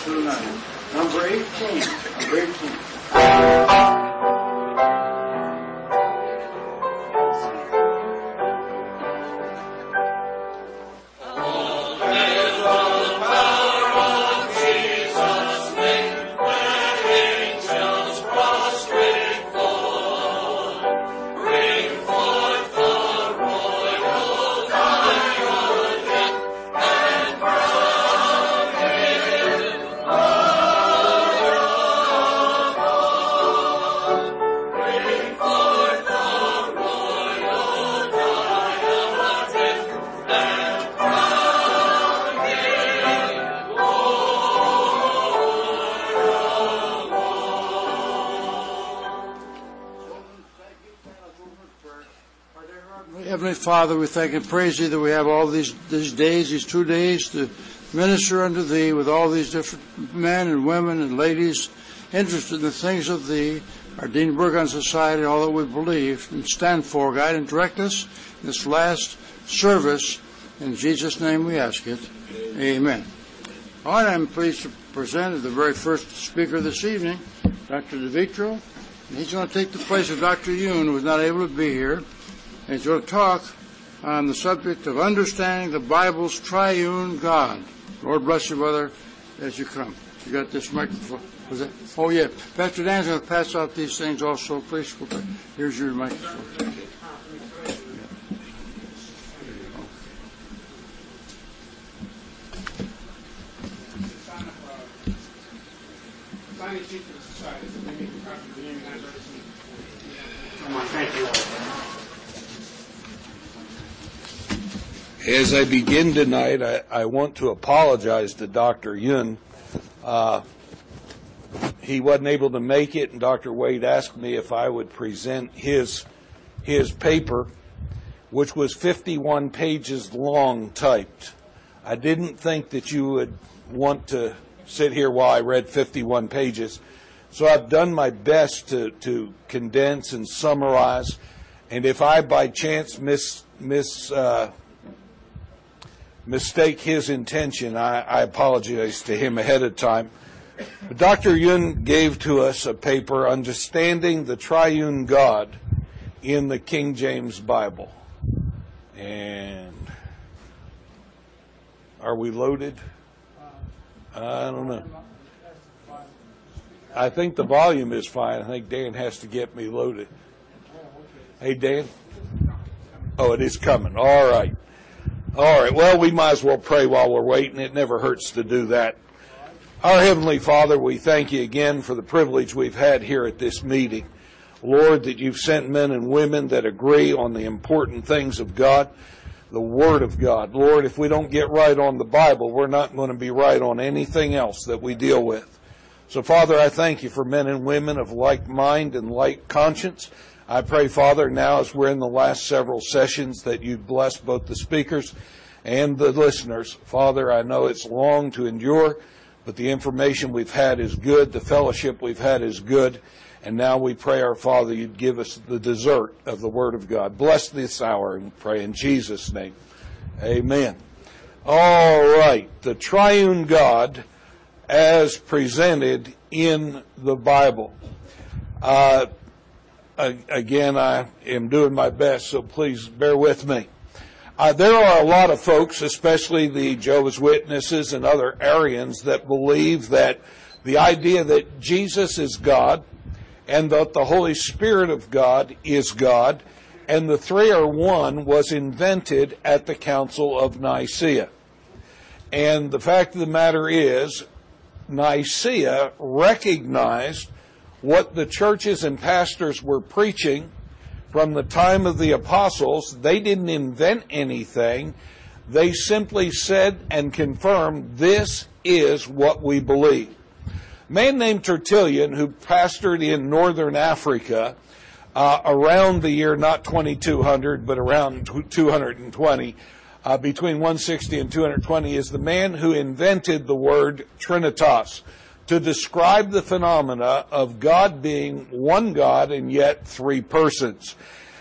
9. Number 18. Number 18. Heavenly Father, we thank and praise Thee that we have all these days, these 2 days, to minister unto Thee with all these different men and women and ladies interested in the things of Thee, our Dean Burgon Society, all that we believe and stand for. Guide and direct us in this last service. In Jesus' name we ask it. Amen. All right, I'm pleased to present the very first speaker this evening, Dr. DeVitro. He's going to take the place of Dr. Yoon, who was not able to be here. And he's going to talk on the subject of understanding the Bible's triune God. Lord bless you, brother, as you come. You got this microphone. Was that? Oh, yeah. Pastor Dan's going to pass out these things also, please. Here's your microphone. Thank you. As I begin tonight, I want to apologize to Dr. Yun. He wasn't able to make it, and Dr. Wade asked me if I would present his paper, which was 51 pages long typed. I didn't think that you would want to sit here while I read 51 pages, so I've done my best to condense and summarize, and if I by chance mistake his intention, I apologize to him ahead of time. But Dr. Yun gave to us a paper, Understanding the Triune God in the King James Bible. And are we loaded? I don't know. I think the volume is fine. I think Dan has to get me loaded. Hey, Dan? Oh, it is coming. All right. All right, well, we might as well pray while we're waiting. It never hurts to do that. Our Heavenly Father, we thank you again for the privilege we've had here at this meeting. Lord, that you've sent men and women that agree on the important things of God, the Word of God. Lord, if we don't get right on the Bible, we're not going to be right on anything else that we deal with. So, Father, I thank you for men and women of like mind and like conscience. I pray, Father, now as we're in the last several sessions, that you bless both the speakers and the listeners. Father, I know it's long to endure, but the information we've had is good. The fellowship we've had is good. And now we pray, our Father, you'd give us the dessert of the Word of God. Bless this hour and pray in Jesus' name. Amen. All right. The triune God as presented in the Bible. Again, I am doing my best, so please bear with me. There are a lot of folks, especially the Jehovah's Witnesses and other Arians, that believe that the idea that Jesus is God and that the Holy Spirit of God is God and the three are one was invented at the Council of Nicaea. And the fact of the matter is, Nicaea recognized what the churches and pastors were preaching from the time of the apostles. They didn't invent anything. They simply said and confirmed, this is what we believe. A man named Tertullian, who pastored in northern Africa around the year, not 2200, but around 220, between 160 and 220, is the man who invented the word Trinitas, to describe the phenomena of God being one God and yet three persons.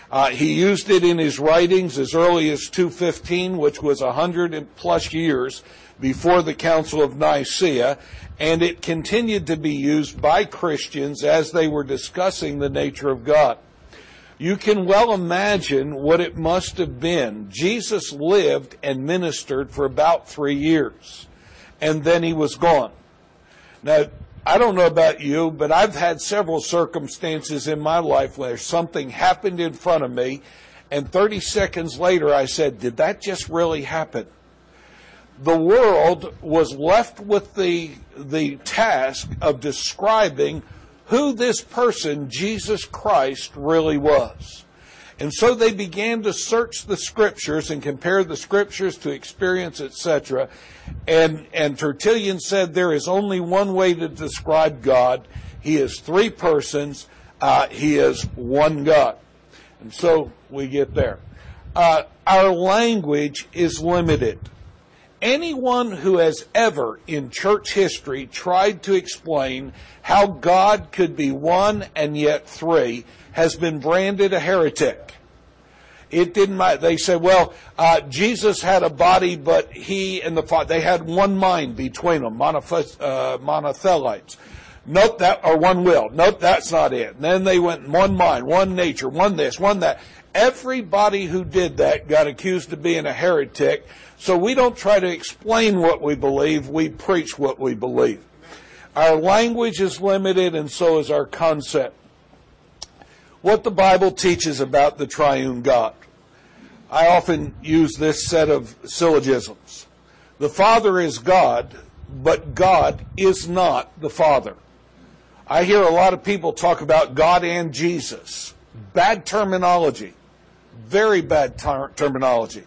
He used it in his writings as early as 215, which was 100+ years before the Council of Nicaea, and it continued to be used by Christians as they were discussing the nature of God. You can well imagine what it must have been. Jesus lived and ministered for about 3 years, and then he was gone. Now, I don't know about you, but I've had several circumstances in my life where something happened in front of me, and 30 seconds later I said, did that just really happen? The world was left with the task of describing who this person, Jesus Christ, really was. And so they began to search the Scriptures and compare the Scriptures to experience, etc. And Tertullian said there is only one way to describe God. He is 3 persons. He is one God. And so we get there. Our language is limited. Anyone who has ever in church history tried to explain how God could be one and yet 3 has been branded a heretic. It didn't matter. They said, well, Jesus had a body, but he and the Father, they had one mind between them, monothelites. Nope, or one will. Nope, that's not it. And then they went one mind, one nature, one this, one that. Everybody who did that got accused of being a heretic. So we don't try to explain what we believe, we preach what we believe. Our language is limited, and so is our concept. What the Bible teaches about the triune God. I often use this set of syllogisms. The Father is God, but God is not the Father. I hear a lot of people talk about God and Jesus. Bad terminology. Very bad terminology.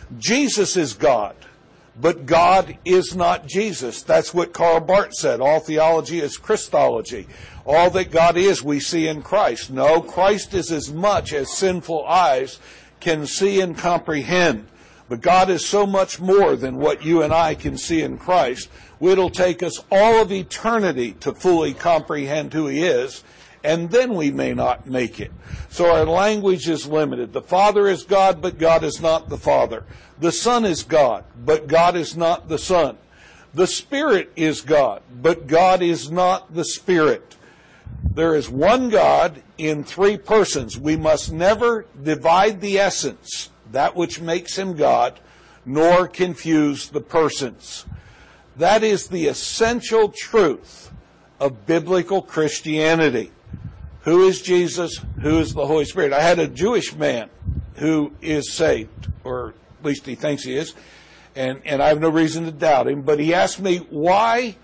Jesus is God, but God is not Jesus. That's what Karl Barth said. All theology is Christology. All that God is, we see in Christ. No, Christ is as much as sinful eyes can see and comprehend. But God is so much more than what you and I can see in Christ. It'll take us all of eternity to fully comprehend who He is, and then we may not make it. So our language is limited. The Father is God, but God is not the Father. The Son is God, but God is not the Son. The Spirit is God, but God is not the Spirit. There is one God in 3 persons. We must never divide the essence, that which makes Him God, nor confuse the persons. That is the essential truth of biblical Christianity. Who is Jesus? Who is the Holy Spirit? I had a Jewish man who is saved, or at least he thinks he is, and I have no reason to doubt him, but he asked me, why,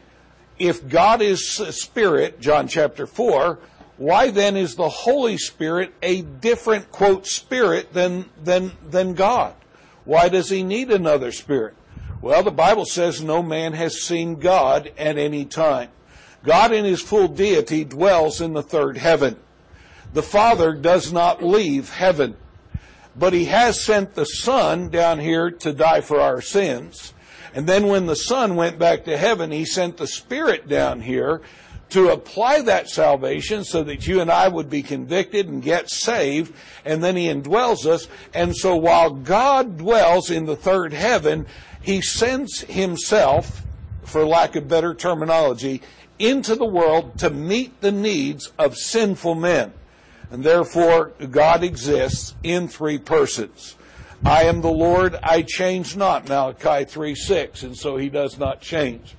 if God is Spirit, John chapter 4, why then is the Holy Spirit a different, quote, spirit than God? Why does He need another spirit? Well, the Bible says no man has seen God at any time. God in His full deity dwells in the 3rd heaven. The Father does not leave heaven, but He has sent the Son down here to die for our sins. And then when the Son went back to heaven, He sent the Spirit down here to apply that salvation so that you and I would be convicted and get saved, and then He indwells us. And so while God dwells in the 3rd heaven, He sends Himself, for lack of better terminology, into the world to meet the needs of sinful men. And therefore, God exists in 3 persons. I am the Lord, I change not, Malachi 3:6, and so He does not change.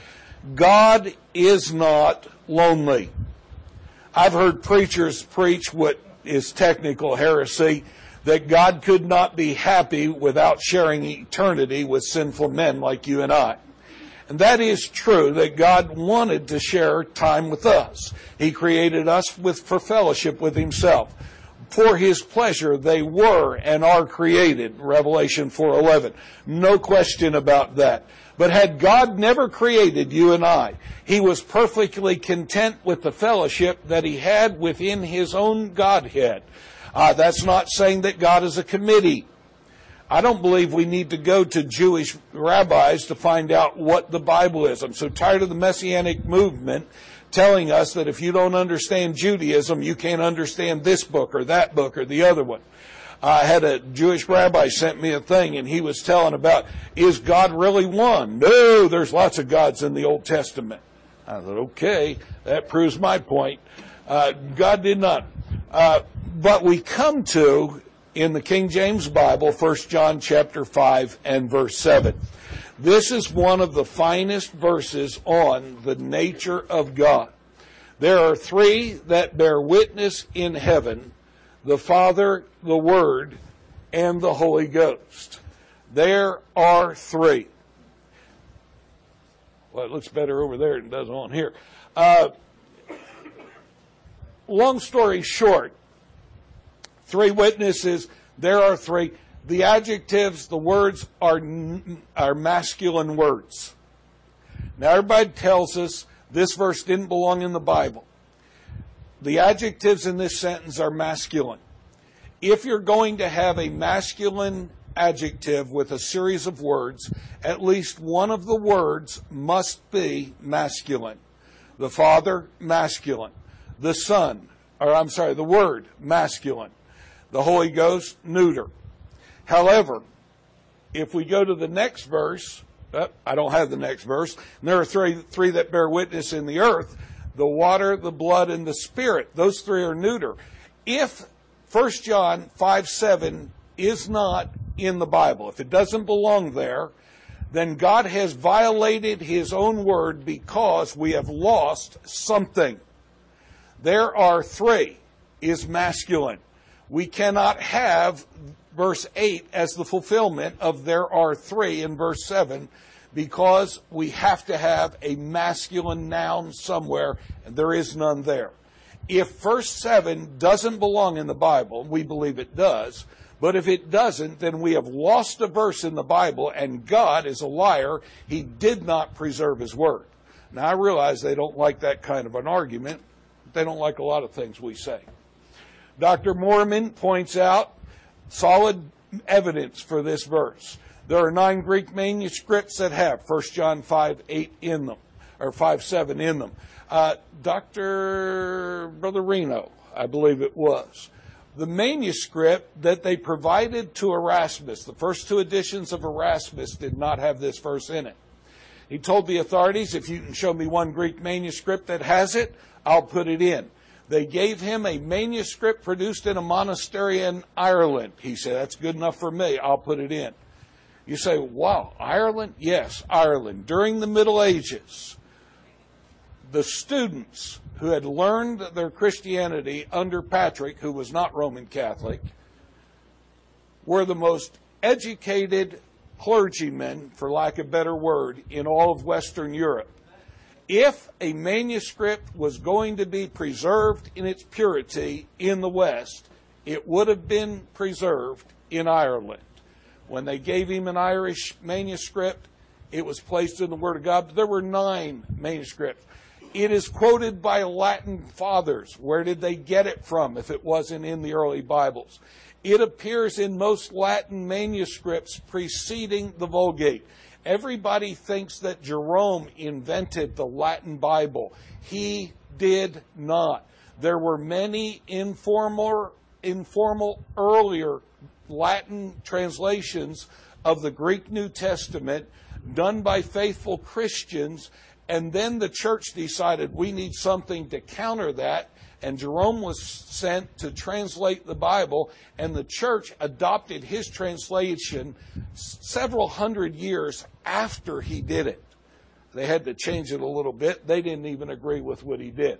God is not lonely. I've heard preachers preach what is technical heresy, that God could not be happy without sharing eternity with sinful men like you and I. And that is true, that God wanted to share time with us. He created us for fellowship with Himself. For His pleasure they were and are created, Revelation 4:11. No question about that. But had God never created you and I, He was perfectly content with the fellowship that He had within His own Godhead. That's not saying that God is a committee. I don't believe we need to go to Jewish rabbis to find out what the Bible is. I'm so tired of the Messianic movement telling us that if you don't understand Judaism, you can't understand this book or that book or the other one. I had a Jewish rabbi sent me a thing, and he was telling about, is God really one? No, there's lots of gods in the Old Testament. I thought, okay, that proves my point. God did not. But we come to, in the King James Bible, 1 John chapter 5 and verse 7. This is one of the finest verses on the nature of God. There are three that bear witness in heaven: the Father, the Word, and the Holy Ghost. There are three. Well, it looks better over there than it does on here. Long story short, three witnesses, there are three. The adjectives, the words are masculine words. Now everybody tells us this verse didn't belong in the Bible. The adjectives in this sentence are masculine. If you're going to have a masculine adjective with a series of words, at least one of the words must be masculine. The Father, masculine. The Son, the Word, masculine. The Holy Ghost, neuter. However, if we go to the next verse, I don't have the next verse, and there are three that bear witness in the earth: the water, the blood, and the Spirit. Those three are neuter. If 1 John 5:7 is not in the Bible, if it doesn't belong there, then God has violated His own word because we have lost something. There are three is masculine. We cannot have verse 8 as the fulfillment of there are three in verse 7, because we have to have a masculine noun somewhere, and there is none there. If verse 7 doesn't belong in the Bible, we believe it does, but if it doesn't, then we have lost a verse in the Bible, and God is a liar. He did not preserve His word. Now, I realize they don't like that kind of an argument. They don't like a lot of things we say. Dr. Moorman points out solid evidence for this verse. There are 9 Greek manuscripts that have 1 John 5:8 in them, or 5:7 in them. Brother Reno, I believe it was. The manuscript that they provided to Erasmus, the first 2 editions of Erasmus, did not have this verse in it. He told the authorities, if you can show me one Greek manuscript that has it, I'll put it in. They gave him a manuscript produced in a monastery in Ireland. He said, that's good enough for me. I'll put it in. You say, wow, Ireland? Yes, Ireland. During the Middle Ages, the students who had learned their Christianity under Patrick, who was not Roman Catholic, were the most educated clergymen, for lack of a better word, in all of Western Europe. If a manuscript was going to be preserved in its purity in the West, it would have been preserved in Ireland. When they gave him an Irish manuscript, it was placed in the Word of God. But there were 9 manuscripts. It is quoted by Latin fathers. Where did they get it from if it wasn't in the early Bibles? It appears in most Latin manuscripts preceding the Vulgate. Everybody thinks that Jerome invented the Latin Bible. He did not. There were many informal earlier Latin translations of the Greek New Testament done by faithful Christians, and then the church decided we need something to counter that, and Jerome was sent to translate the Bible, and the church adopted his translation several hundred years after he did it. They had to change it a little bit. They didn't even agree with what he did.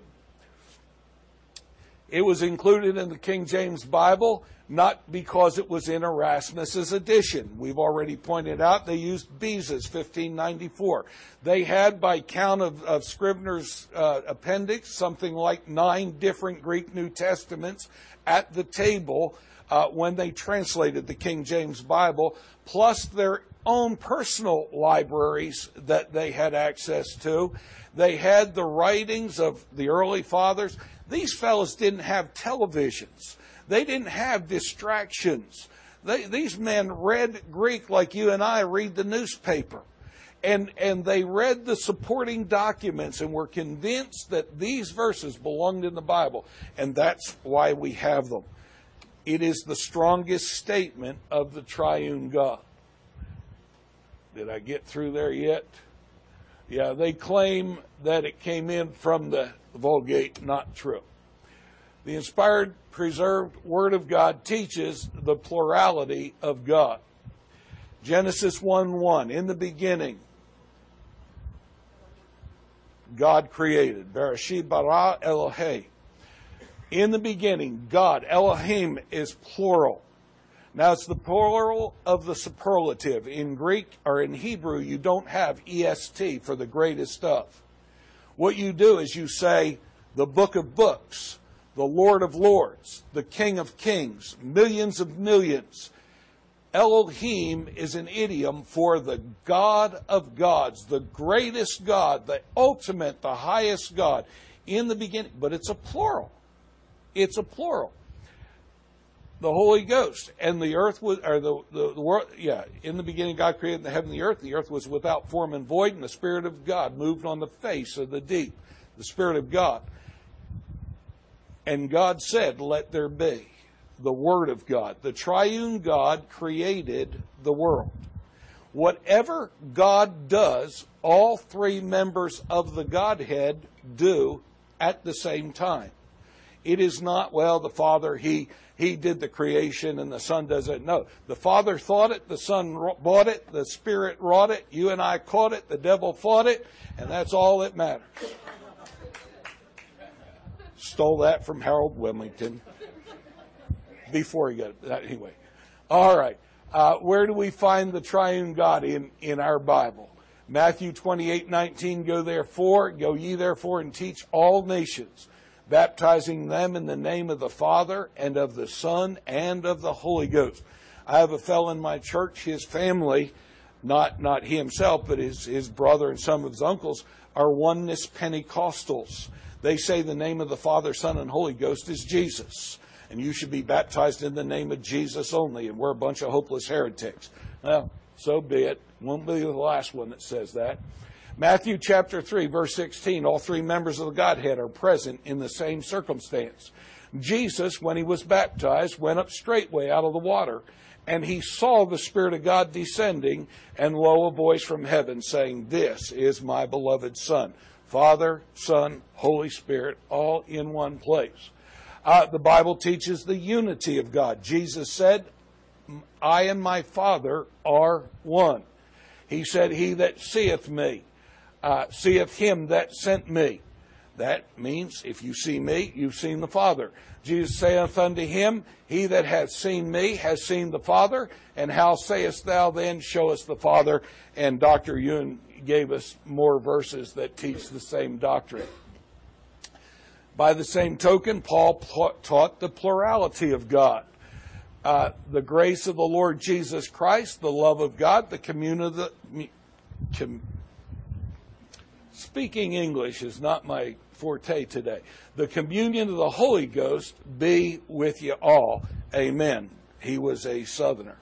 It was included in the King James Bible, not because it was in Erasmus's edition. We've already pointed out they used Beza's 1594. They had, by count of Scrivener's appendix, something like 9 different Greek New Testaments at the table when they translated the King James Bible, plus their own personal libraries that they had access to. They had the writings of the early fathers. These fellows didn't have televisions. They didn't have distractions. These men read Greek like you and I read the newspaper. And they read the supporting documents and were convinced that these verses belonged in the Bible. And that's why we have them. It is the strongest statement of the triune God. Did I get through there yet? Yeah, they claim that it came in from the Vulgate. Not true. The inspired, preserved Word of God teaches the plurality of God. Genesis 1:1, in the beginning, God created. Bereshit bara Elohei. In the beginning, God, Elohim, is plural. Now, it's the plural of the superlative. In Greek or in Hebrew, you don't have EST for the greatest of. What you do is you say the book of books, the Lord of lords, the King of kings, millions of millions. Elohim is an idiom for the God of gods, the greatest God, the ultimate, the highest God. In the beginning, but it's a plural. It's a plural. The Holy Ghost and the earth was, or the world, in the beginning God created the heaven and the earth. The earth was without form and void, and the Spirit of God moved on the face of the deep. The Spirit of God. And God said, let there be. The Word of God. The triune God created the world. Whatever God does, all three members of the Godhead do at the same time. It is not, well, the Father, He did the creation and the Son does it. No, the Father thought it, the Son bought it, the Spirit wrought it, you and I caught it, the devil fought it, and that's all that matters. Stole that from Harold Wilmington before he got it. Anyway, all right. Where do we find the triune God in our Bible? Matthew 28:19, go ye therefore and teach all nations, baptizing them in the name of the Father and of the Son and of the Holy Ghost. I have a fellow in my church, his family, not he himself, but his brother and some of his uncles are oneness Pentecostals. They say the name of the Father, Son, and Holy Ghost is Jesus. And you should be baptized in the name of Jesus only. And we're a bunch of hopeless heretics. Well, so be it. Won't be the last one that says that. Matthew chapter 3, verse 16. All three members of the Godhead are present in the same circumstance. Jesus, when he was baptized, went up straightway out of the water. And he saw the Spirit of God descending. And lo, a voice from heaven saying, this is my beloved Son. Father, Son, Holy Spirit, all in one place. The Bible teaches the unity of God. Jesus said, I and my Father are one. He said, he that seeth me, seeth him that sent me. That means if you see me, you've seen the Father. Jesus saith unto him, he that hath seen me has seen the Father. And how sayest thou then, show us the Father? And Dr. Yun gave us more verses that teach the same doctrine. By the same token, Paul taught the plurality of God. The grace of the Lord Jesus Christ, the love of God, the communion of the... Speaking English is not my forte today. The communion of the Holy Ghost be with you all. Amen. He was a Southerner.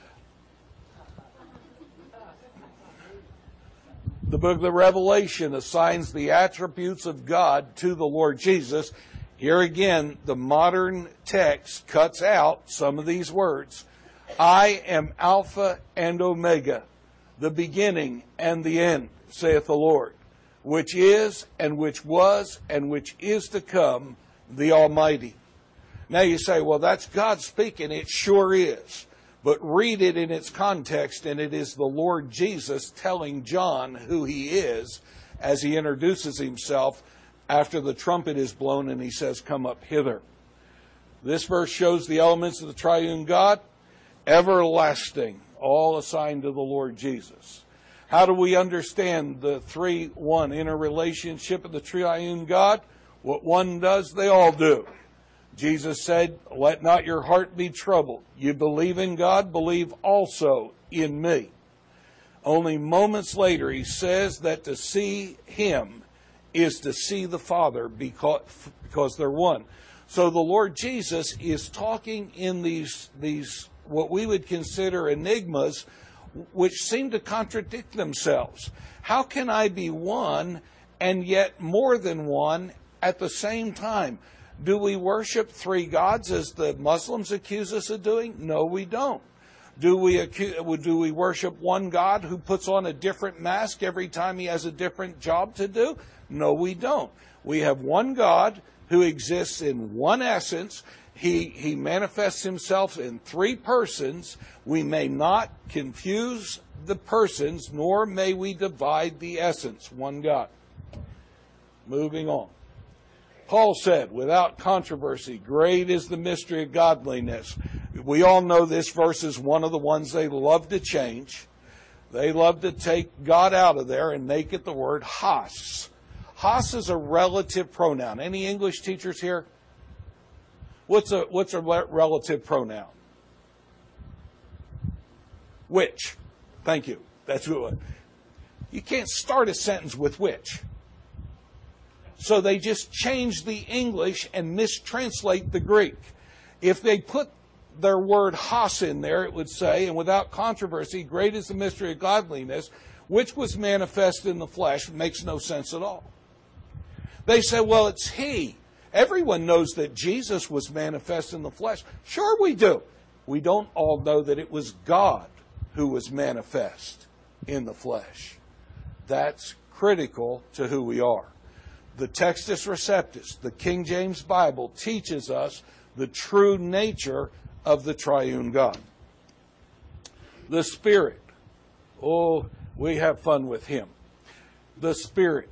The book of the Revelation assigns the attributes of God to the Lord Jesus. Here again, the modern text cuts out some of these words. I am Alpha and Omega, the beginning and the end, saith the Lord, which is and which was and which is to come, the Almighty. Now you say, well, that's God speaking. It sure is. But read it in its context, and it is the Lord Jesus telling John who he is as he introduces himself after the trumpet is blown and he says, come up hither. This verse shows the elements of the triune God, everlasting, all assigned to the Lord Jesus. How do we understand the 3-1 interrelationship of the triune God? What one does, they all do. Jesus said, let not your heart be troubled. You believe in God, believe also in me. Only moments later, he says that to see him is to see the Father because they're one. So the Lord Jesus is talking in these what we would consider enigmas, which seem to contradict themselves. How can I be one and yet more than one at the same time? Do we worship three gods as the Muslims accuse us of doing? No, we don't. Do we worship one God who puts on a different mask every time he has a different job to do? No, we don't. We have one God who exists in one essence. He manifests himself in three persons. We may not confuse the persons, nor may we divide the essence. One God. Moving on. Paul said, without controversy, great is the mystery of godliness. We all know this verse is one of the ones they love to change. They love to take God out of there and make it the word hos. Hos is a relative pronoun. Any English teachers here? What's a relative pronoun? Which? Thank you. That's what. You can't start a sentence with which. So they just change the English and mistranslate the Greek. If they put their word hos in there, it would say, and without controversy, great is the mystery of godliness, which was manifest in the flesh. Makes no sense at all. They say, well, it's he. Everyone knows that Jesus was manifest in the flesh. Sure we do. We don't all know that it was God who was manifest in the flesh. That's critical to who we are. The Textus Receptus, the King James Bible, teaches us the true nature of the triune God. The Spirit. Oh, we have fun with him. The Spirit.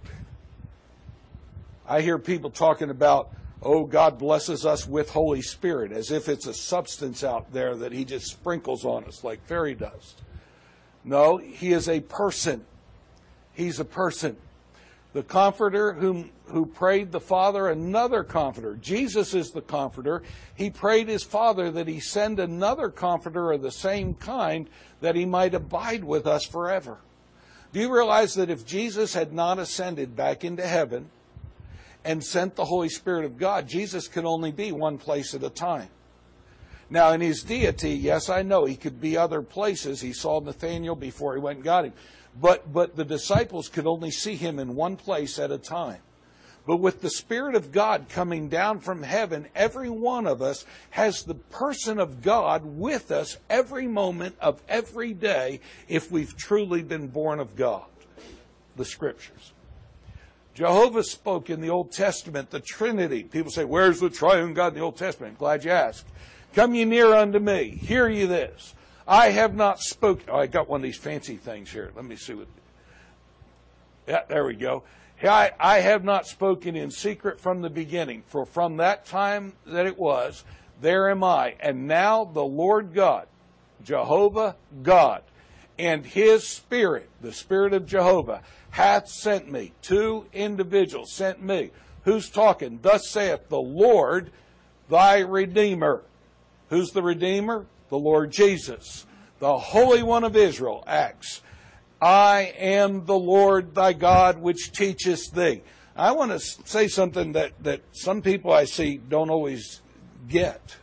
I hear people talking about, oh, God blesses us with Holy Spirit, as if it's a substance out there that he just sprinkles on us like fairy dust. No, he is a person. He's a person. The Comforter who prayed the Father, another Comforter. Jesus is the Comforter. He prayed his Father that he send another Comforter of the same kind that he might abide with us forever. Do you realize that if Jesus had not ascended back into heaven and sent the Holy Spirit of God, Jesus could only be one place at a time? Now, in his deity, yes, I know, he could be other places. He saw Nathanael before he went and got him. But the disciples could only see him in one place at a time. But with the Spirit of God coming down from heaven, every one of us has the person of God with us every moment of every day if we've truly been born of God. The Scriptures. Jehovah spoke in the Old Testament, the Trinity. People say, where's the triune God in the Old Testament? Glad you asked. Come ye near unto me. Hear ye this. I have not spoken. Oh, I got one of these fancy things here. Let me see what. Yeah, there we go. I have not spoken in secret from the beginning, for from that time that it was, there am I. And now the Lord God, Jehovah God, and his Spirit, the Spirit of Jehovah, hath sent me. Two individuals sent me. Who's talking? Thus saith the Lord, thy Redeemer. Who's the Redeemer? The Lord Jesus, the Holy One of Israel, Acts. I am the Lord thy God which teacheth thee. I want to say something that some people I see don't always get.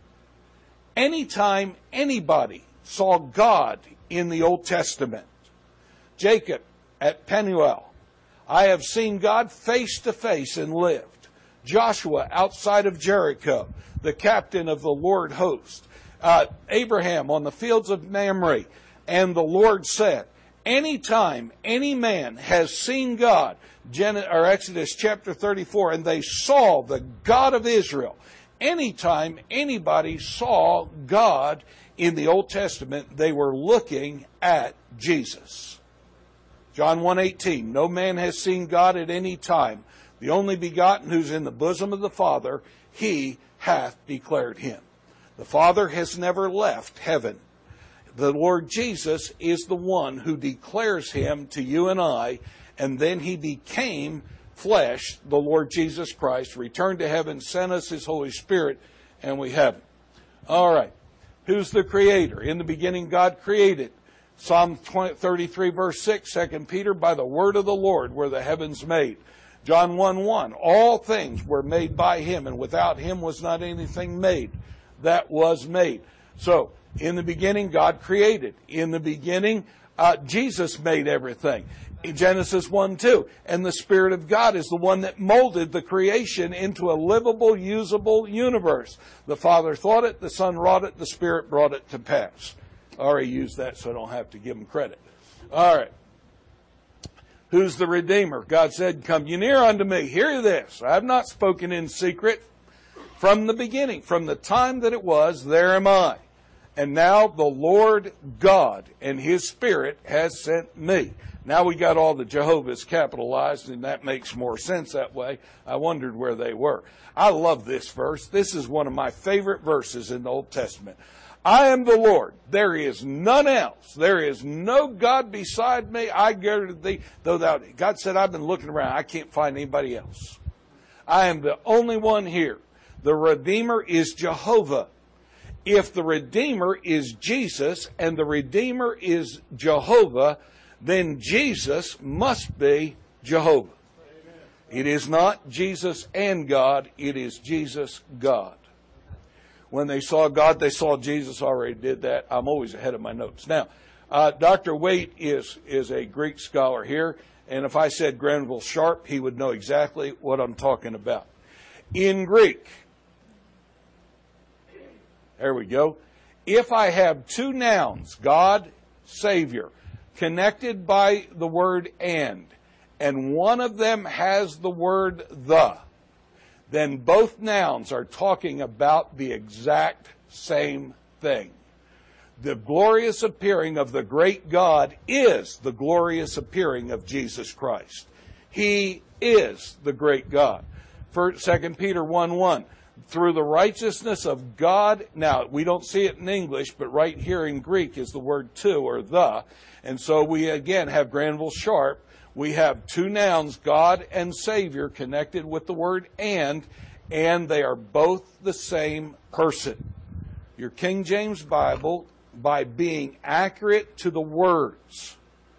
Anytime anybody saw God in the Old Testament, Jacob at Peniel, I have seen God face to face and lived. Joshua outside of Jericho, the captain of the Lord host. Abraham on the fields of Mamre, and the Lord said, anytime any man has seen God, Exodus chapter 34, and they saw the God of Israel, anytime anybody saw God in the Old Testament, they were looking at Jesus. John 1:18, no man has seen God at any time. The only begotten who's in the bosom of the Father, he hath declared him. The Father has never left heaven. The Lord Jesus is the one who declares him to you and I, and then he became flesh, the Lord Jesus Christ, returned to heaven, sent us his Holy Spirit, and we have him. All right. Who's the creator? In the beginning, God created. Psalm 33, verse 6, 2 Peter, by the word of the Lord were the heavens made. John 1:1, all things were made by him, and without him was not anything made that was made. So, In the beginning, God created. In the beginning, Jesus made everything. In Genesis 1:2. And the Spirit of God is the one that molded the creation into a livable, usable universe. The Father thought it, the Son wrought it, the Spirit brought it to pass. I already used that, so I don't have to give him credit. All right. Who's the Redeemer? God said, come ye near unto me. Hear this. I have not spoken in secret. From the beginning, from the time that it was, there am I. And now the Lord God and His Spirit has sent me. Now we got all the Jehovah's capitalized, and that makes more sense that way. I wondered where they were. I love this verse. This is one of my favorite verses in the Old Testament. I am the Lord. There is none else. There is no God beside me. I go to thee. Though thou, God said, I've been looking around. I can't find anybody else. I am the only one here. The Redeemer is Jehovah. If the Redeemer is Jesus and the Redeemer is Jehovah, then Jesus must be Jehovah. Amen. It is not Jesus and God. It is Jesus God. When they saw God, they saw Jesus. Already did that. I'm always ahead of my notes. Now, Dr. Waite is a Greek scholar here, and if I said Granville Sharp, he would know exactly what I'm talking about. In Greek, there we go. If I have two nouns, God, Savior, connected by the word and one of them has the word the, then both nouns are talking about the exact same thing. The glorious appearing of the great God is the glorious appearing of Jesus Christ. He is the great God. 2 Peter 1:1. Through the righteousness of God. Now, we don't see it in English, but right here in Greek is the word to or the. And so we again have Granville Sharp. We have two nouns, God and Savior, connected with the word and they are both the same person. Your King James Bible, by being accurate to the words,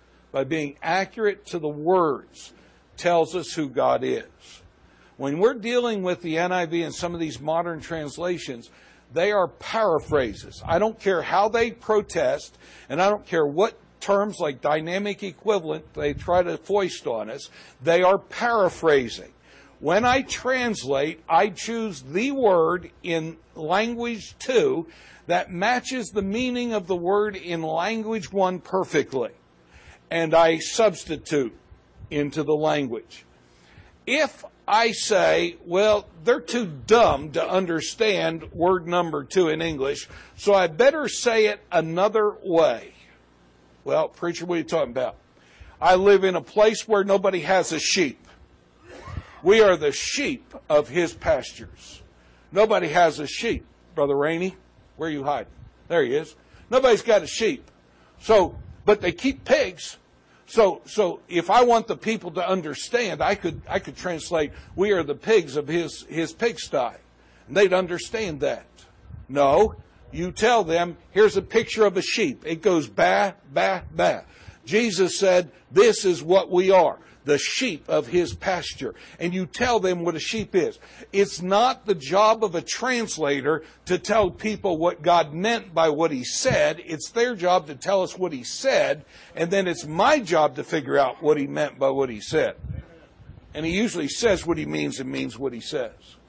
tells us who God is. When we're dealing with the NIV and some of these modern translations, they are paraphrases. I don't care how they protest, and I don't care what terms like dynamic equivalent they try to foist on us. They are paraphrasing. When I translate, I choose the word in language 2 that matches the meaning of the word in language 1 perfectly, and I substitute into the language. If I say, well, they're too dumb to understand word number 2 in English, so I better say it another way. Well, preacher, what are you talking about? I live in a place where nobody has a sheep. We are the sheep of His pastures. Nobody has a sheep. Brother Rainey, where are you hiding? There he is. Nobody's got a sheep. But they keep pigs. So if I want the people to understand, I could translate, we are the pigs of his pigsty. And they'd understand that. No, you tell them, here's a picture of a sheep. It goes ba, ba, ba. Jesus said, this is what we are, the sheep of His pasture. And you tell them what a sheep is. It's not the job of a translator to tell people what God meant by what He said. It's their job to tell us what He said, and then it's my job to figure out what He meant by what He said. And He usually says what He means and means what He says.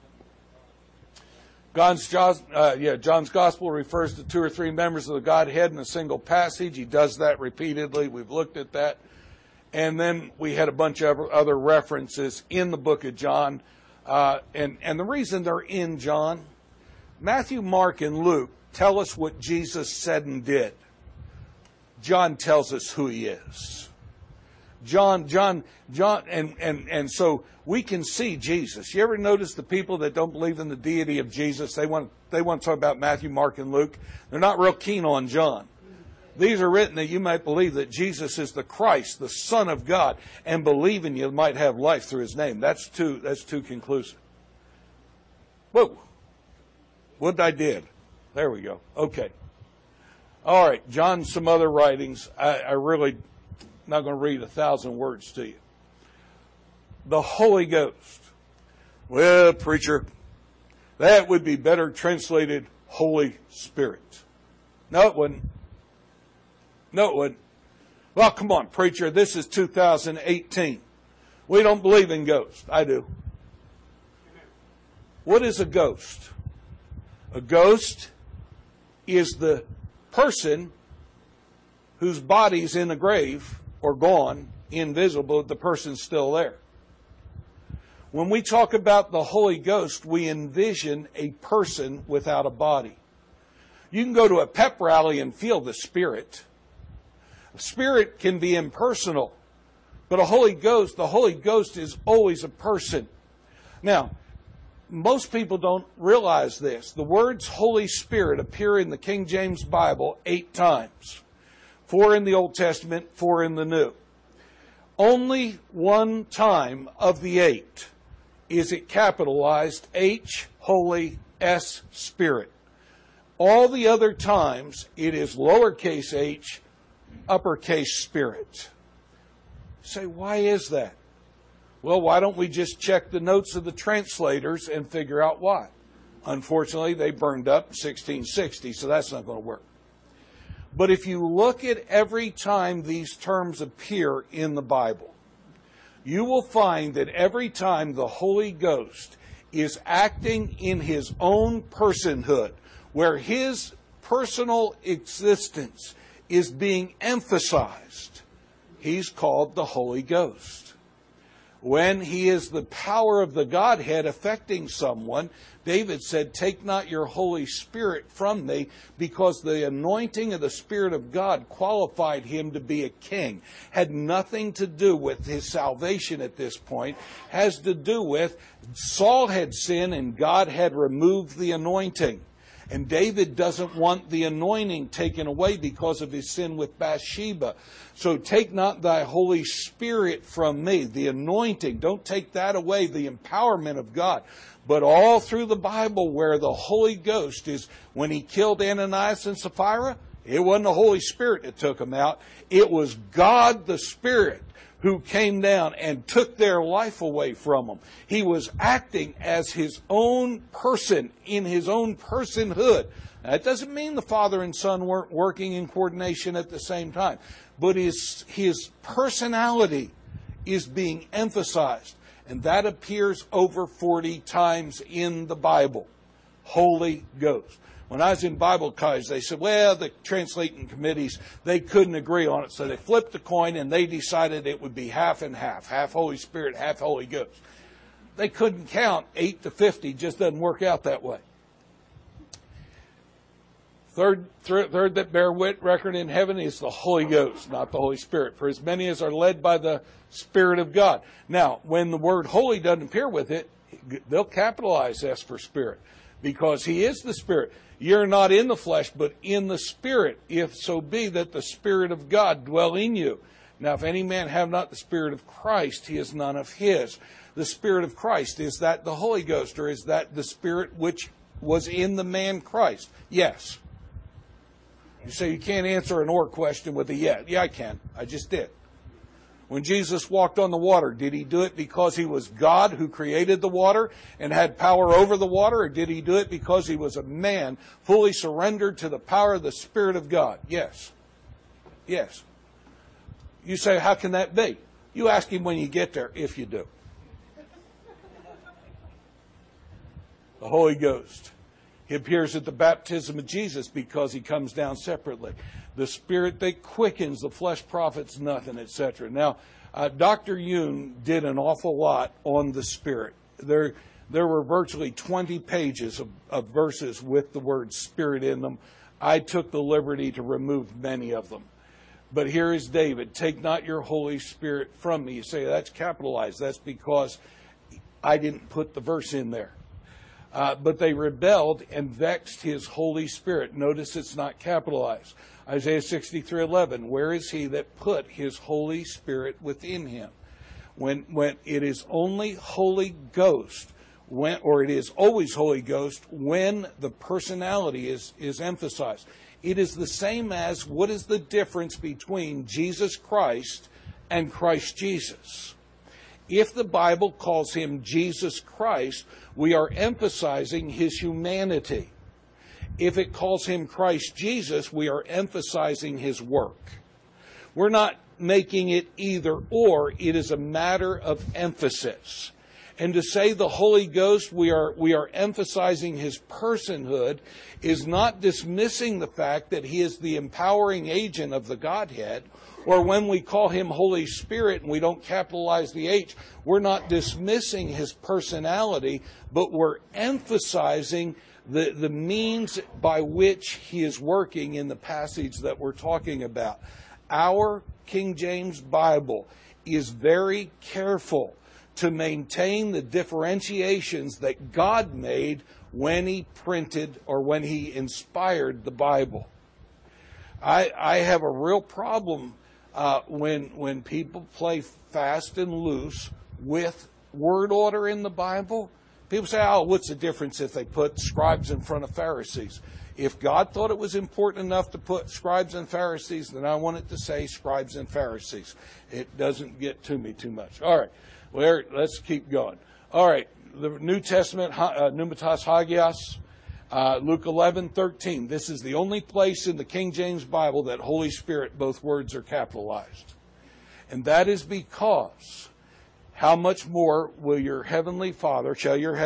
John's Gospel refers to 2 or 3 members of the Godhead in a single passage. He does that repeatedly. We've looked at that. And then we had a bunch of other references in the book of John. And the reason they're in John, Matthew, Mark, and Luke tell us what Jesus said and did. John tells us who He is. John, and so we can see Jesus. You ever notice the people that don't believe in the deity of Jesus, they want to talk about Matthew, Mark, and Luke? They're not real keen on John. These are written that you might believe that Jesus is the Christ, the Son of God, and believing you might have life through His name. That's too conclusive. Whoa. What I did. There we go. Okay. All right. John, some other writings. I really not going to read 1,000 words to you. The Holy Ghost. Well, preacher, that would be better translated Holy Spirit. No, it wouldn't. No, it wouldn't. Well, come on, preacher, this is 2018. We don't believe in ghosts. I do. What is a ghost? A ghost is the person whose body's in the grave or gone, invisible, the person's still there. When we talk about the Holy Ghost, we envision a person without a body. You can go to a pep rally and feel the Spirit. The Spirit can be impersonal, but the Holy Ghost is always a person. Now, most people don't realize this. The words Holy Spirit appear in the King James Bible 8 times. 4 in the Old Testament, 4 in the New. Only one time of the 8 is it capitalized H, Holy, S, Spirit. All the other times it is lowercase h, uppercase Spirit. Say, why is that? Well, why don't we just check the notes of the translators and figure out why? Unfortunately, they burned up in 1660, so that's not going to work. But if you look at every time these terms appear in the Bible, you will find that every time the Holy Ghost is acting in his own personhood, where his personal existence is being emphasized, he's called the Holy Ghost. When he is the power of the Godhead affecting someone, David said, "Take not your Holy Spirit from me," because the anointing of the Spirit of God qualified him to be a king. Had nothing to do with his salvation at this point. Has to do with Saul had sinned and God had removed the anointing. And David doesn't want the anointing taken away because of his sin with Bathsheba. So take not thy Holy Spirit from me, the anointing. Don't take that away, the empowerment of God. But all through the Bible where the Holy Ghost is, when he killed Ananias and Sapphira, it wasn't the Holy Spirit that took them out. It was God the Spirit who came down and took their life away from them. He was acting as his own person, in his own personhood. Now, that doesn't mean the Father and Son weren't working in coordination at the same time. But his personality is being emphasized. And that appears over 40 times in the Bible. Holy Ghost. When I was in Bible college, they said, well, the translating committees, they couldn't agree on it. So they flipped a coin and they decided it would be half and half. Half Holy Spirit, half Holy Ghost. They couldn't count 8 to 50. It just doesn't work out that way. Third that bear record in heaven is the Holy Ghost, not the Holy Spirit. For as many as are led by the Spirit of God. Now, when the word holy doesn't appear with it, they'll capitalize S for Spirit. Because he is the Spirit. You're not in the flesh, but in the Spirit, if so be that the Spirit of God dwell in you. Now, if any man have not the Spirit of Christ, he is none of his. The Spirit of Christ, is that the Holy Ghost, or is that the Spirit which was in the man Christ? Yes. You say you can't answer an or question with a yes. Yeah, I can. I just did. When Jesus walked on the water, did he do it because he was God who created the water and had power over the water? Or did he do it because he was a man fully surrendered to the power of the Spirit of God? Yes. Yes. You say, how can that be? You ask him when you get there, if you do. The Holy Ghost. He appears at the baptism of Jesus because he comes down separately. The Spirit that quickens, the flesh profits nothing, etc. Now, Dr. Yoon did an awful lot on the Spirit. There were virtually 20 pages of verses with the word Spirit in them. I took the liberty to remove many of them. But here is David, take not your Holy Spirit from me. You say, that's capitalized. That's because I didn't put the verse in there. But they rebelled and vexed his Holy Spirit. Notice it's not capitalized. Isaiah 63:11, where is he that put his Holy Spirit within him? When it is only Holy Ghost, or it is always Holy Ghost, when the personality is emphasized. It is the same as, what is the difference between Jesus Christ and Christ Jesus? If the Bible calls him Jesus Christ, we are emphasizing his humanity. If it calls him Christ Jesus, we are emphasizing his work. We're not making it either or. It is a matter of emphasis. And to say the Holy Ghost, we are emphasizing his personhood, is not dismissing the fact that he is the empowering agent of the Godhead. Or when we call him Holy Spirit and we don't capitalize the H, we're not dismissing his personality, but we're emphasizing the means by which he is working in the passage that we're talking about. Our King James Bible is very careful to maintain the differentiations that God made when he printed or when he inspired the Bible. I have a real problem when people play fast and loose with word order in the Bible. People say, oh, what's the difference if they put scribes in front of Pharisees? If God thought it was important enough to put scribes and Pharisees, then I want it to say scribes and Pharisees. It doesn't get to me too much. All right, well, let's keep going. All right, the New Testament, Pneumatos Hagios, Luke 11:13. This is the only place in the King James Bible that Holy Spirit, both words are capitalized. And that is because how much more shall your Heavenly Father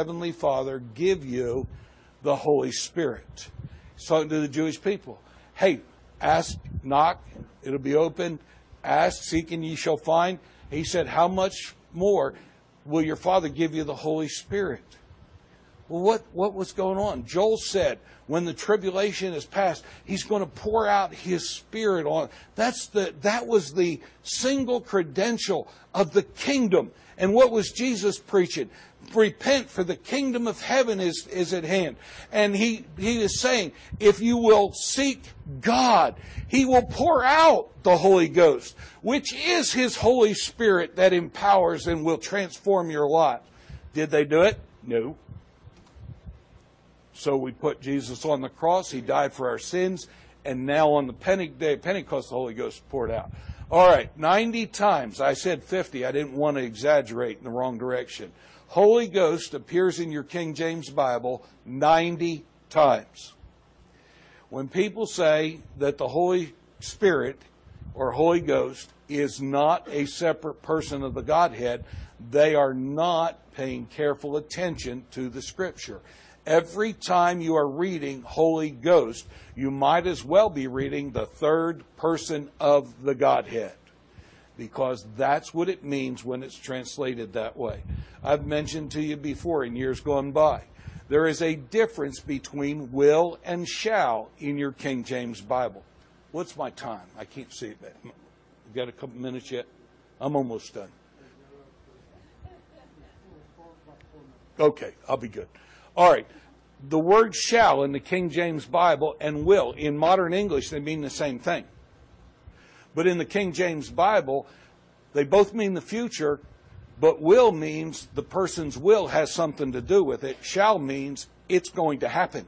give you the Holy Spirit? He's talking to the Jewish people. Hey, ask, knock, it'll be open. Ask, seek, and ye shall find. He said, how much more will your Father give you the Holy Spirit? Well, what was going on? Joel said, when the tribulation is past, he's going to pour out his Spirit on. That was the single credential of the kingdom. And what was Jesus preaching? Repent, for the kingdom of heaven is at hand. And he is saying, if you will seek God, he will pour out the Holy Ghost, which is his Holy Spirit that empowers and will transform your life. Did they do it? No. So we put Jesus on the cross. He died for our sins. And now on the day of Pentecost, the Holy Ghost poured out. All right, 90 times. I said 50. I didn't want to exaggerate in the wrong direction. Holy Ghost appears in your King James Bible 90 times. When people say that the Holy Spirit or Holy Ghost is not a separate person of the Godhead, they are not paying careful attention to the Scripture. Every time you are reading Holy Ghost, you might as well be reading the third person of the Godhead, because that's what it means when it's translated that way. I've mentioned to you before in years gone by, there is a difference between will and shall in your King James Bible. What's my time? I can't see it. You got a couple minutes yet? I'm almost done. Okay, I'll be good. All right. The word shall in the King James Bible and will, in modern English, they mean the same thing. But in the King James Bible, they both mean the future, but will means the person's will has something to do with it. Shall means it's going to happen.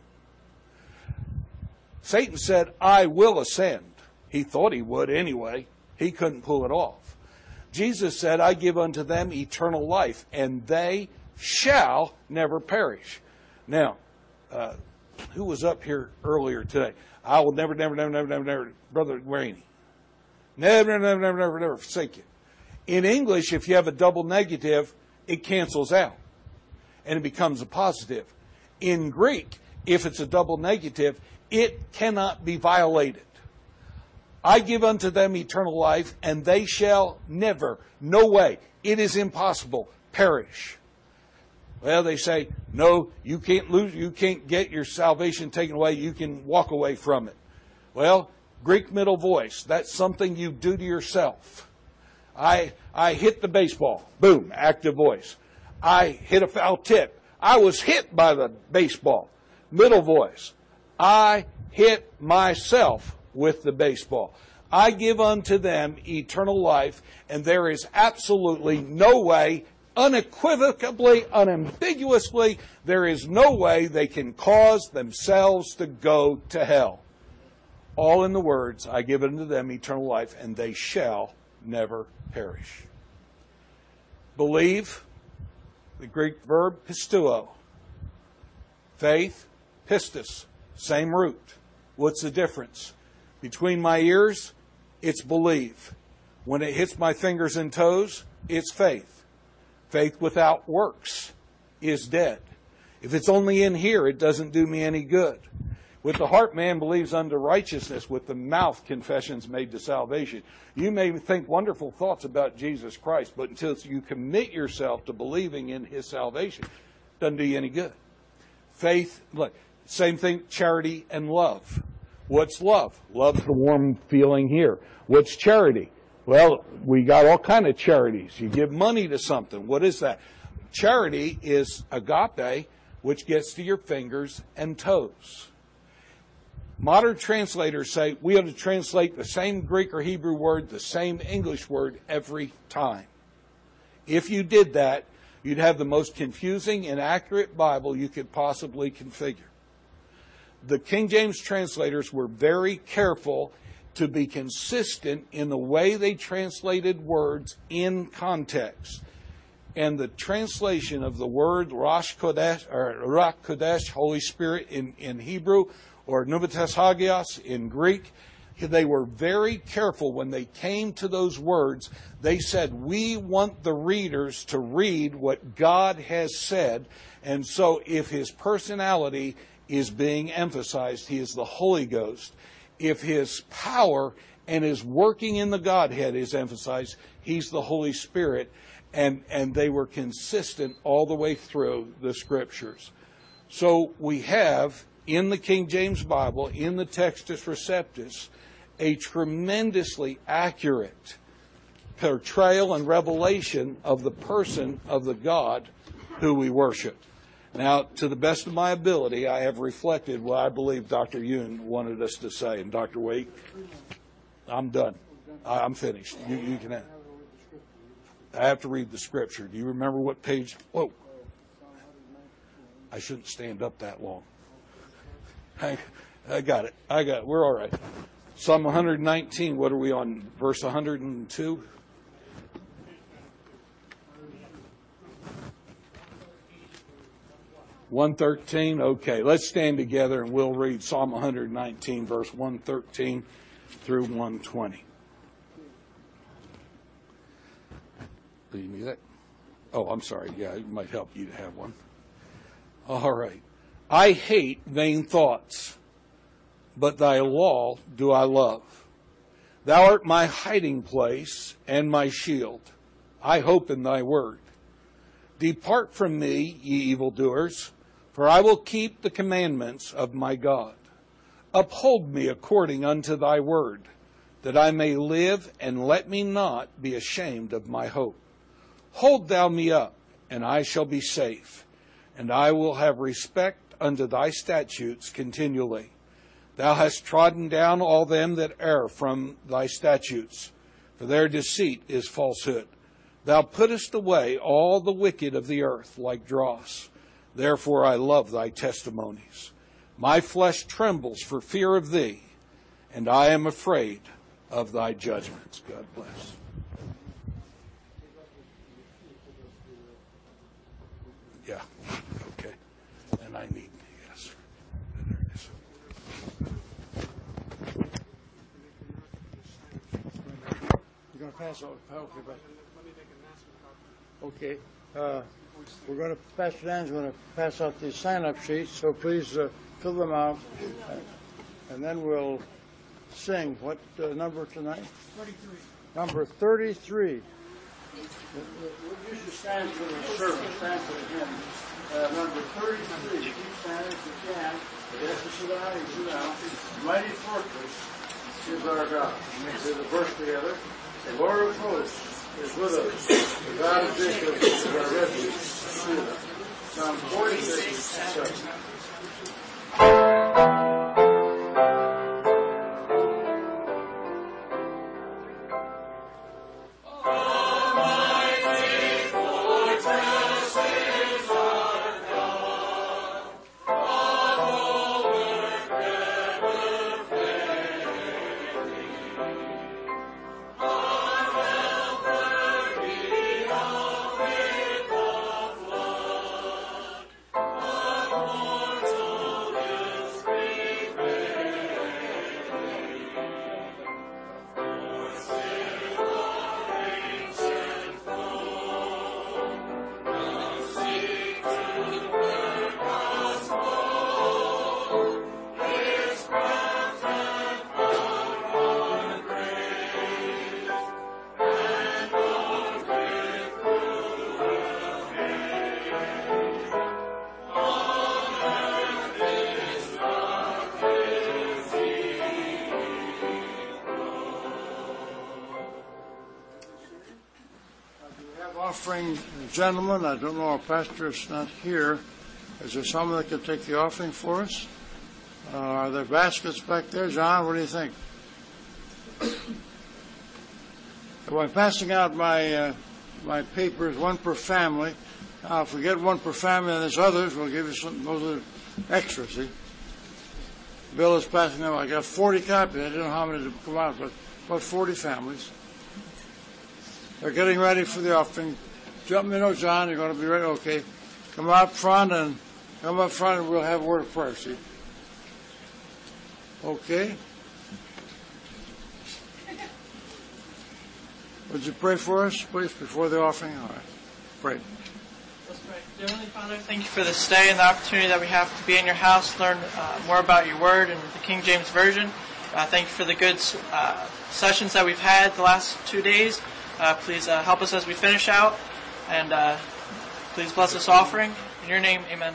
Satan said, I will ascend. He thought he would anyway. He couldn't pull it off. Jesus said, I give unto them eternal life, and they shall never perish. Now, who was up here earlier today? I will never, Brother Rainey. Never forsake you. In English, if you have a double negative, it cancels out, and it becomes a positive. In Greek, if it's a double negative, it cannot be violated. I give unto them eternal life, and they shall never, no way, it is impossible, perish. Well, they say, no, you can't lose, you can't get your salvation taken away, you can walk away from it. Well, Greek middle voice, that's something you do to yourself. I hit the baseball, boom, active voice. I hit a foul tip. I was hit by the baseball, middle voice. I hit myself with the baseball. I give unto them eternal life, and there is absolutely no way, unequivocally, unambiguously, there is no way they can cause themselves to go to hell. All in the words, I give unto them eternal life, and they shall never perish. Believe, the Greek verb pistuo. Faith, pistis, Same root. What's the difference? Between my ears, it's believe. When it hits my fingers and toes, it's faith. Faith without works is dead. If it's only in here, it doesn't do me any good. With the heart, man believes unto righteousness. With the mouth, confession's made to salvation. You may think wonderful thoughts about Jesus Christ, but until you commit yourself to believing in His salvation, it doesn't do you any good. Faith, look, same thing, charity and love. What's love? Love's the warm feeling here. What's charity? Well, we got all kind of charities. You give money to something. What is that? Charity is agape, which gets to your fingers and toes. Modern translators say we ought to translate the same Greek or Hebrew word, the same English word every time. If you did that, you'd have the most confusing, inaccurate Bible you could possibly configure. The King James translators were very careful to be consistent in the way they translated words in context. And the translation of the word Rosh Kodesh, or Ruach Kodesh, Holy Spirit in Hebrew, or Pneumatos Hagios in Greek, they were very careful when they came to those words. They said, we want the readers to read what God has said. And so if His personality is being emphasized, He is the Holy Ghost. If His power and His working in the Godhead is emphasized, He's the Holy Spirit. And they were consistent all the way through the Scriptures. So we have in the King James Bible, in the Textus Receptus, a tremendously accurate portrayal and revelation of the person of the God who we worship. Now, to the best of my ability, I have reflected what I believe Dr. Yoon wanted us to say. And Dr. Waite, I'm done. I'm finished. You can have. I have to read the Scripture. Do you remember what page? Whoa. I shouldn't stand up that long. I got it. We're all right. Psalm 119, what are we on? Verse 102? $113? Okay, let's stand together and we'll read Psalm 119, verse 113 through 120. Do you need that? Oh, I'm sorry. Yeah, it might help you to have one. All right. I hate vain thoughts, but thy law do I love. Thou art my hiding place and my shield. I hope in thy word. Depart from me, ye evildoers, for I will keep the commandments of my God. Uphold me according unto thy word, that I may live, and let me not be ashamed of my hope. Hold thou me up, and I shall be safe, and I will have respect unto thy statutes continually. Thou hast trodden down all them that err from thy statutes, for their deceit is falsehood. Thou puttest away all the wicked of the earth like dross. Therefore I love thy testimonies. My flesh trembles for fear of thee, and I am afraid of thy judgments. God bless. Yeah, okay. And I need, yes. There it is. You're going to pass out. Okay. We're going to, Pastor Dan's going to pass out these sign-up sheets, so please fill them out. And then we'll sing. What number tonight? 33. Number 33. We'll use the stand for the service, stand for the hymn. Number 33. Keep standing if you can. Yes, to sit down, you sit down. Mighty fortress is our God. Say the verse together. The Lord of hosts is with us. The God of Jacob is our refuge. Psalm 46, 7. offering, gentlemen. I don't know, our pastor is not here. Is there someone that can take the offering for us? Are there baskets back there? John, what do you think? Well, I'm passing out my papers, one per family. Now, if we get one per family and there's others, we'll give you some. Those are extra, see? Bill is passing them. I got 40 copies. I didn't know how many to come out, but about 40 families. They're getting ready for the offering. Jump in, John. You're going to be ready. Okay. Come up front and we'll have a word of prayer, see? Okay. Would you pray for us, please, before the offering? All right. Pray. Let's pray. Dear Heavenly Father, thank you for this day and the opportunity that we have to be in your house, learn more about your word and the King James Version. Thank you for the good sessions that we've had the last 2 days. Please help us as we finish out, and please bless this offering. In your name, amen.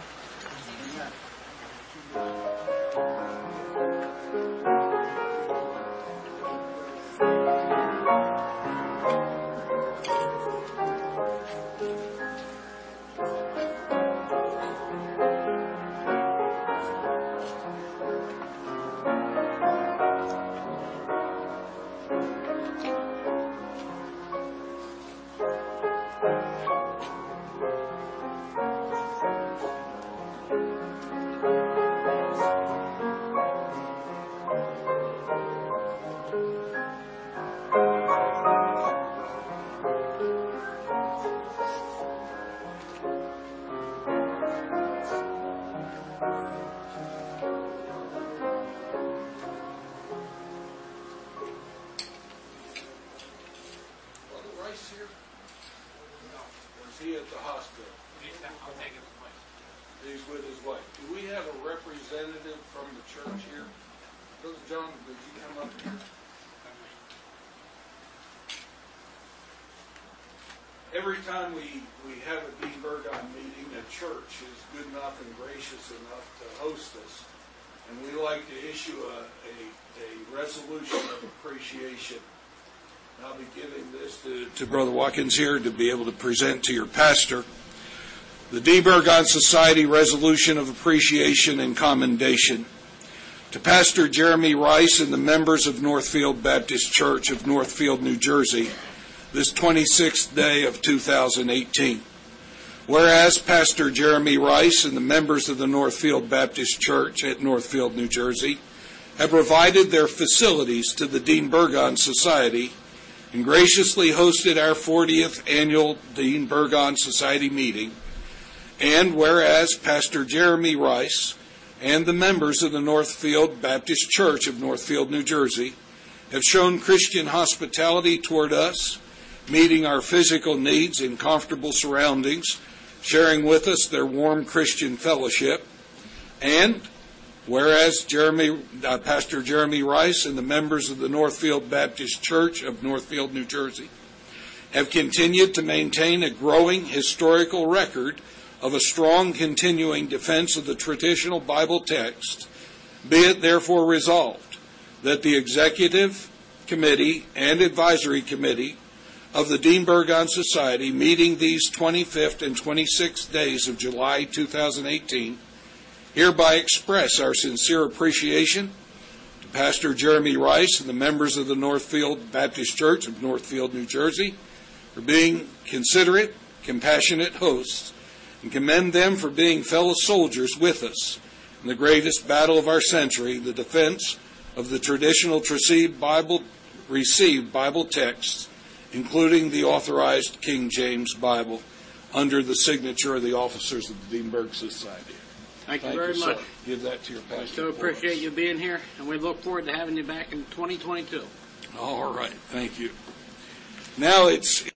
Every time we have a Dean Burgon meeting, the church is good enough and gracious enough to host us. And we like to issue a resolution of appreciation. And I'll be giving this to Brother Watkins here to be able to present to your pastor. The Dean Burgon Society Resolution of Appreciation and Commendation. To Pastor Jeremy Rice and the members of Northfield Baptist Church of Northfield, New Jersey, this 26th day of 2018. Whereas Pastor Jeremy Rice and the members of the Northfield Baptist Church at Northfield, New Jersey, have provided their facilities to the Dean Burgon Society and graciously hosted our 40th annual Dean Burgon Society meeting. And whereas Pastor Jeremy Rice and the members of the Northfield Baptist Church of Northfield, New Jersey, have shown Christian hospitality toward us, meeting our physical needs in comfortable surroundings, sharing with us their warm Christian fellowship. And whereas Pastor Jeremy Rice and the members of the Northfield Baptist Church of Northfield, New Jersey, have continued to maintain a growing historical record of a strong continuing defense of the traditional Bible text, be it therefore resolved that the Executive Committee and Advisory Committee of the Dean Burgon Society, meeting these 25th and 26th days of July 2018, hereby express our sincere appreciation to Pastor Jeremy Rice and the members of the Northfield Baptist Church of Northfield, New Jersey, for being considerate, compassionate hosts, and commend them for being fellow soldiers with us in the greatest battle of our century, the defense of the traditional received Bible texts, including the authorized King James Bible, under the signature of the officers of the Dean Burgon Society. Thank you very much. Give that to your pastor. I so appreciate you being here, and we look forward to having you back in 2022. All right. Thank you. Now it's